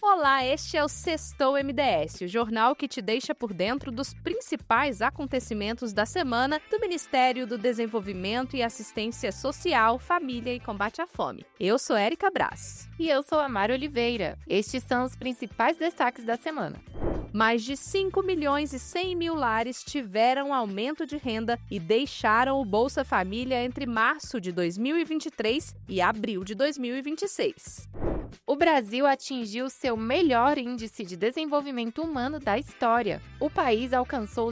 Olá, este é o Sextou MDS, o jornal que te deixa por dentro dos principais acontecimentos da semana do Ministério do Desenvolvimento e Assistência Social, Família e Combate à Fome. Eu sou Érica Braz. E eu sou a Mari Oliveira. Estes são os principais destaques da semana. Mais de 5 milhões e 100 mil lares tiveram aumento de renda e deixaram o Bolsa Família entre março de 2023 e abril de 2026. O Brasil atingiu seu melhor índice de desenvolvimento humano da história. O país alcançou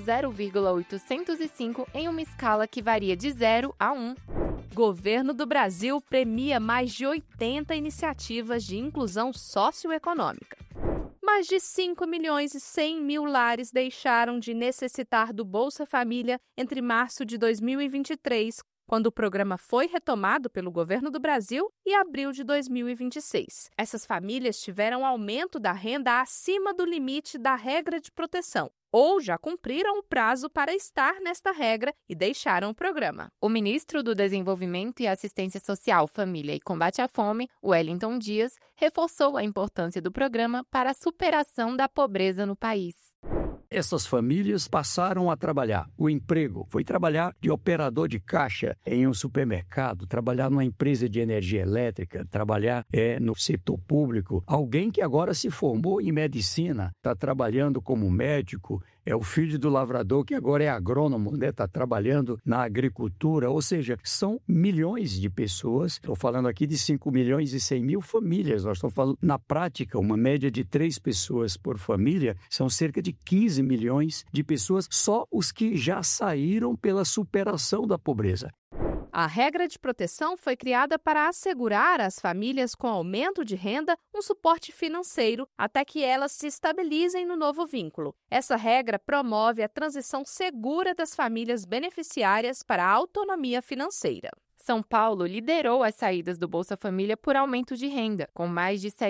0,805 em uma escala que varia de 0 a 1. Governo do Brasil premia mais de 80 iniciativas de inclusão socioeconômica. Mais de 5 milhões e 100 mil lares deixaram de necessitar do Bolsa Família entre março de 2023, quando o programa foi retomado pelo Governo do Brasil, e abril de 2026. Essas famílias tiveram aumento da renda acima do limite da regra de proteção, ou já cumpriram o prazo para estar nesta regra e deixaram o programa. O ministro do Desenvolvimento e Assistência Social, Família e Combate à Fome, Wellington Dias, reforçou a importância do programa para a superação da pobreza no país. Essas famílias passaram a trabalhar. O emprego foi trabalhar de operador de caixa em um supermercado, trabalhar numa empresa de energia elétrica, trabalhar no setor público. Alguém que agora se formou em medicina, está trabalhando como médico, é o filho do lavrador que agora é agrônomo, está trabalhando na agricultura. Ou seja, são milhões de pessoas. Estou falando aqui de 5 milhões e 100 mil famílias. Nós estamos falando, na prática, uma média de 3 pessoas por família. São cerca de 15 milhões de pessoas, só os que já saíram pela superação da pobreza. A regra de proteção foi criada para assegurar às famílias com aumento de renda um suporte financeiro até que elas se estabilizem no novo vínculo. Essa regra promove a transição segura das famílias beneficiárias para a autonomia financeira. São Paulo liderou as saídas do Bolsa Família por aumento de renda, com mais de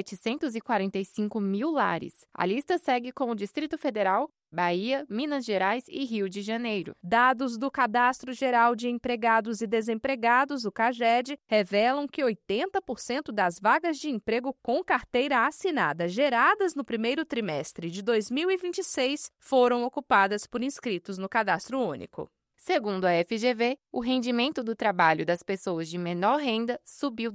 745 mil lares. A lista segue com o Distrito Federal, Bahia, Minas Gerais e Rio de Janeiro. Dados do Cadastro Geral de Empregados e Desempregados, o CAGED, revelam que 80% das vagas de emprego com carteira assinada geradas no primeiro trimestre de 2026 foram ocupadas por inscritos no Cadastro Único. Segundo a FGV, o rendimento do trabalho das pessoas de menor renda subiu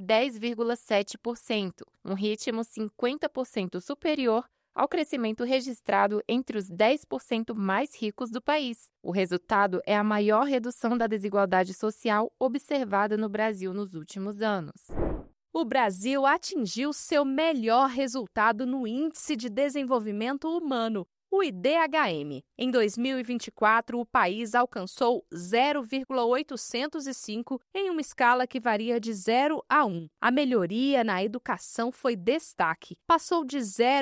10,7%, um ritmo 50% superior ao crescimento registrado entre os 10% mais ricos do país. O resultado é a maior redução da desigualdade social observada no Brasil nos últimos anos. O Brasil atingiu seu melhor resultado no Índice de Desenvolvimento Humano, o IDHM. Em 2024, o país alcançou 0,805 em uma escala que varia de 0 a 1. A melhoria na educação foi destaque. Passou de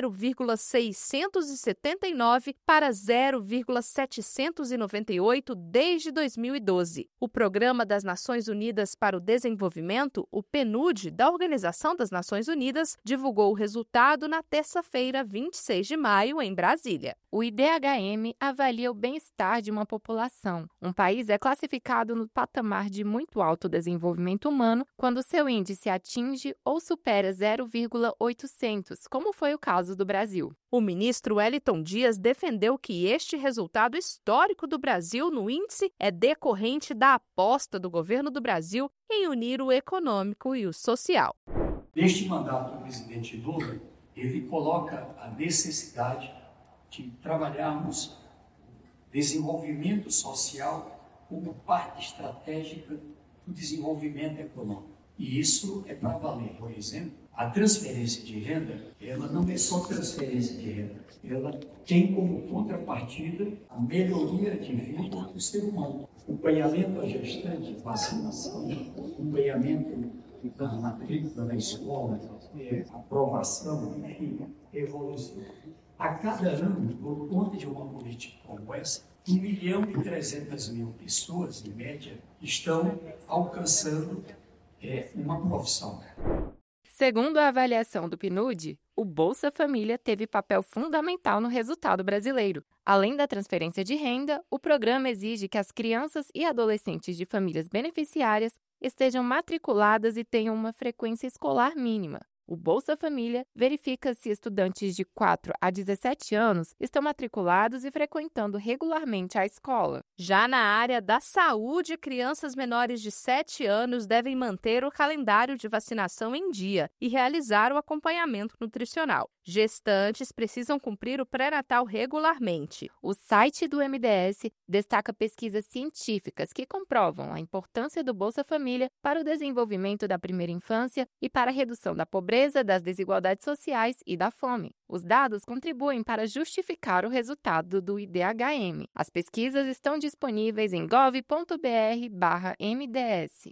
0,679 para 0,798 desde 2012. O Programa das Nações Unidas para o Desenvolvimento, o PNUD, da Organização das Nações Unidas, divulgou o resultado na terça-feira, 26 de maio, em Brasília. O IDHM avalia o bem-estar de uma população. Um país é classificado no patamar de muito alto desenvolvimento humano quando seu índice atinge ou supera 0,800, como foi o caso do Brasil. O ministro Wellington Dias defendeu que este resultado histórico do Brasil no índice é decorrente da aposta do governo do Brasil em unir o econômico e o social. Neste mandato do presidente Lula, ele coloca a necessidade de trabalharmos desenvolvimento social como parte estratégica do desenvolvimento econômico. E isso é para valer. Por exemplo, a transferência de renda, ela não é só transferência de renda, ela tem como contrapartida a melhoria de vida do ser humano. Acompanhamento à gestante, vacinação, acompanhamento da matrícula na escola, aprovação, enfim, evolução. A cada ano, por conta de uma política como essa, 1.300.000 pessoas, em média, estão alcançando uma profissão. Segundo a avaliação do PNUD, o Bolsa Família teve papel fundamental no resultado brasileiro. Além da transferência de renda, o programa exige que as crianças e adolescentes de famílias beneficiárias estejam matriculadas e tenham uma frequência escolar mínima. O Bolsa Família verifica se estudantes de 4 a 17 anos estão matriculados e frequentando regularmente a escola. Já na área da saúde, crianças menores de 7 anos devem manter o calendário de vacinação em dia e realizar o acompanhamento nutricional. Gestantes precisam cumprir o pré-natal regularmente. O site do MDS destaca pesquisas científicas que comprovam a importância do Bolsa Família para o desenvolvimento da primeira infância e para a redução da pobreza, das desigualdades sociais e da fome. Os dados contribuem para justificar o resultado do IDHM. As pesquisas estão disponíveis em gov.br/MDS.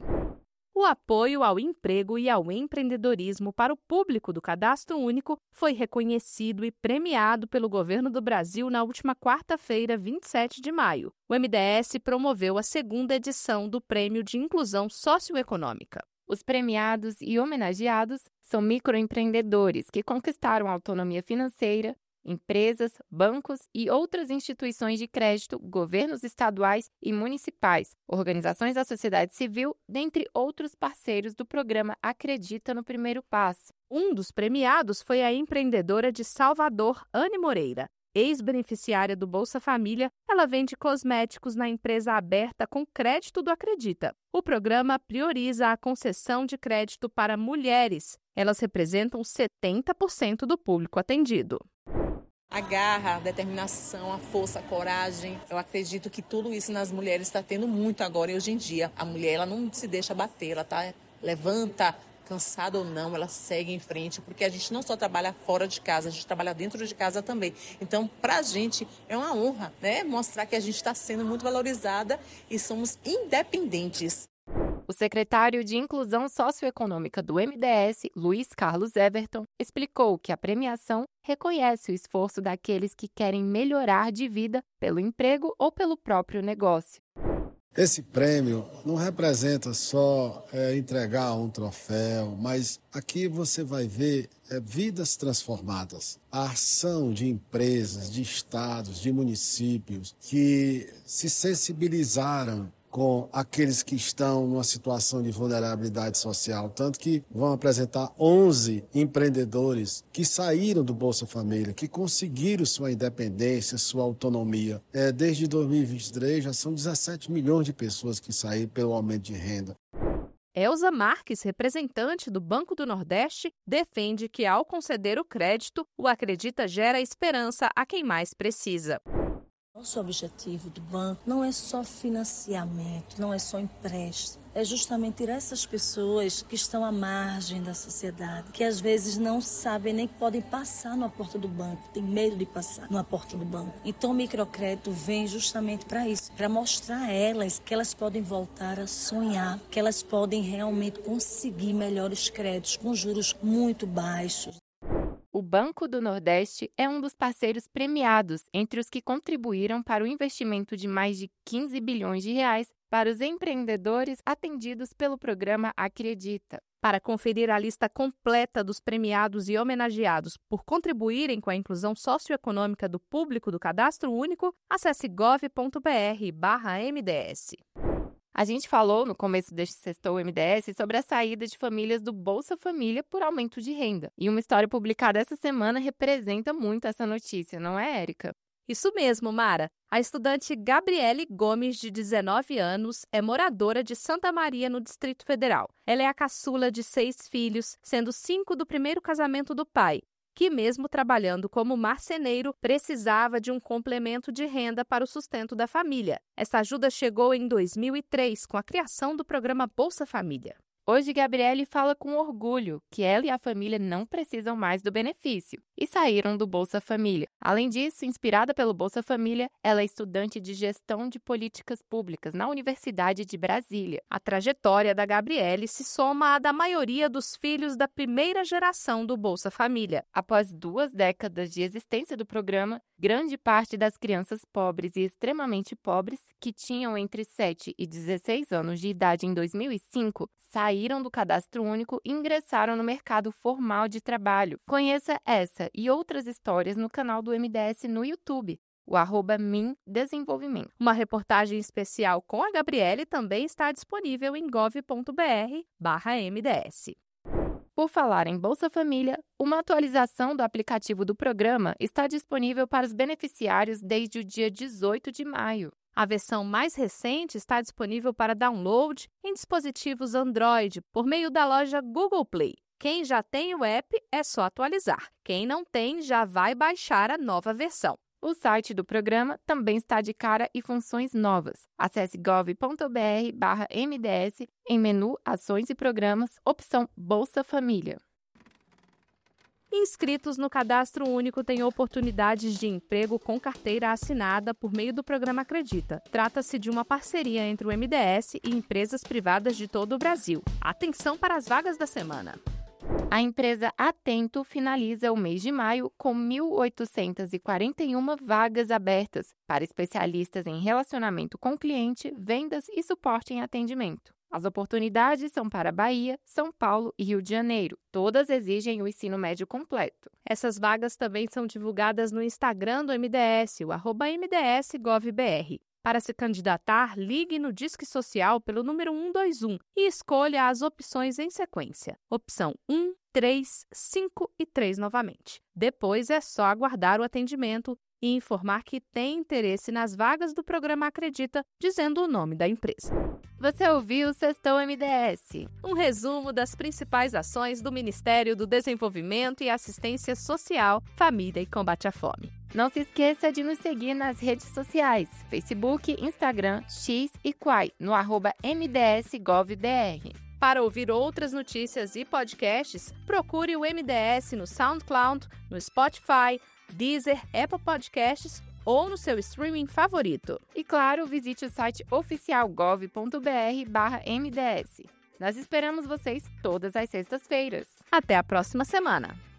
O apoio ao emprego e ao empreendedorismo para o público do Cadastro Único foi reconhecido e premiado pelo Governo do Brasil na última quarta-feira, 27 de maio. O MDS promoveu a segunda edição do Prêmio de Inclusão Socioeconômica. Os premiados e homenageados são microempreendedores que conquistaram a autonomia financeira, empresas, bancos e outras instituições de crédito, governos estaduais e municipais, organizações da sociedade civil, dentre outros parceiros do programa Acredita no Primeiro Passo. Um dos premiados foi a empreendedora de Salvador, Anne Moreira. Ex-beneficiária do Bolsa Família, ela vende cosméticos na empresa aberta com crédito do Acredita. O programa prioriza a concessão de crédito para mulheres. Elas representam 70% do público atendido. A garra, a determinação, a força, a coragem. Eu acredito que tudo isso nas mulheres está tendo muito agora e hoje em dia. A mulher ela não se deixa bater, ela levanta, cansada ou não, ela segue em frente, porque a gente não só trabalha fora de casa, a gente trabalha dentro de casa também. Então, para a gente é uma honra, né, mostrar que a gente está sendo muito valorizada e somos independentes. O secretário de Inclusão Socioeconômica do MDS, Luiz Carlos Everton, explicou que a premiação reconhece o esforço daqueles que querem melhorar de vida pelo emprego ou pelo próprio negócio. Esse prêmio não representa só entregar um troféu, mas aqui você vai ver vidas transformadas. A ação de empresas, de estados, de municípios que se sensibilizaram com aqueles que estão numa situação de vulnerabilidade social. Tanto que vão apresentar 11 empreendedores que saíram do Bolsa Família, que conseguiram sua independência, sua autonomia. Desde 2023 já são 17 milhões de pessoas que saíram pelo aumento de renda. Elza Marques, representante do Banco do Nordeste, defende que ao conceder o crédito, o Acredita gera esperança a quem mais precisa. Nosso objetivo do banco não é só financiamento, não é só empréstimo. É justamente tirar essas pessoas que estão à margem da sociedade, que às vezes não sabem nem que podem passar na porta do banco, tem medo de passar na porta do banco. Então o microcrédito vem justamente para isso, para mostrar a elas que elas podem voltar a sonhar, que elas podem realmente conseguir melhores créditos com juros muito baixos. O Banco do Nordeste é um dos parceiros premiados entre os que contribuíram para o investimento de mais de 15 bilhões de reais para os empreendedores atendidos pelo programa Acredita. Para conferir a lista completa dos premiados e homenageados por contribuírem com a inclusão socioeconômica do público do Cadastro Único, acesse gov.br/MDS. A gente falou no começo deste Sextou MDS sobre a saída de famílias do Bolsa Família por aumento de renda. E uma história publicada essa semana representa muito essa notícia, não é, Érica? Isso mesmo, Mara. A estudante Gabriele Gomes, de 19 anos, é moradora de Santa Maria, no Distrito Federal. Ela é a caçula de 6 filhos, sendo 5 do primeiro casamento do pai, que mesmo trabalhando como marceneiro, precisava de um complemento de renda para o sustento da família. Essa ajuda chegou em 2003, com a criação do programa Bolsa Família. Hoje, Gabriele fala com orgulho que ela e a família não precisam mais do benefício e saíram do Bolsa Família. Além disso, inspirada pelo Bolsa Família, ela é estudante de Gestão de Políticas Públicas na Universidade de Brasília. A trajetória da Gabriele se soma à da maioria dos filhos da primeira geração do Bolsa Família. Após 2 décadas de existência do programa, grande parte das crianças pobres e extremamente pobres, que tinham entre 7 e 16 anos de idade em 2005, saíram do Cadastro Único e ingressaram no mercado formal de trabalho. Conheça essa e outras histórias no canal do MDS no YouTube, o @mindesenvolvimento. Uma reportagem especial com a Gabriele também está disponível em gov.br/MDS. Por falar em Bolsa Família, uma atualização do aplicativo do programa está disponível para os beneficiários desde o dia 18 de maio. A versão mais recente está disponível para download em dispositivos Android por meio da loja Google Play. Quem já tem o app é só atualizar. Quem não tem já vai baixar a nova versão. O site do programa também está de cara e funções novas. Acesse gov.br/MDS em menu Ações e Programas, opção Bolsa Família. Inscritos no Cadastro Único têm oportunidades de emprego com carteira assinada por meio do programa Acredita. Trata-se de uma parceria entre o MDS e empresas privadas de todo o Brasil. Atenção para as vagas da semana. A empresa Atento finaliza o mês de maio com 1.841 vagas abertas para especialistas em relacionamento com cliente, vendas e suporte em atendimento. As oportunidades são para Bahia, São Paulo e Rio de Janeiro. Todas exigem o ensino médio completo. Essas vagas também são divulgadas no Instagram do MDS, o @MDSGovBR. Para se candidatar, ligue no Disque Social pelo número 121 e escolha as opções em sequência. Opção 1, 3, 5 e 3 novamente. Depois é só aguardar o atendimento e informar que tem interesse nas vagas do programa Acredita, dizendo o nome da empresa. Você ouviu o Sextou MDS. Um resumo das principais ações do Ministério do Desenvolvimento e Assistência Social, Família e Combate à Fome. Não se esqueça de nos seguir nas redes sociais, Facebook, Instagram, X e Quai, no @MDSGovBR. Para ouvir outras notícias e podcasts, procure o MDS no SoundCloud, no Spotify, Deezer, Apple Podcasts ou no seu streaming favorito. E claro, visite o site oficial gov.br/MDS. Nós esperamos vocês todas as sextas-feiras. Até a próxima semana!